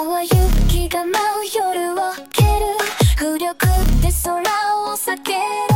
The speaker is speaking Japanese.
は雪が舞う夜を蹴る浮力で空を避ける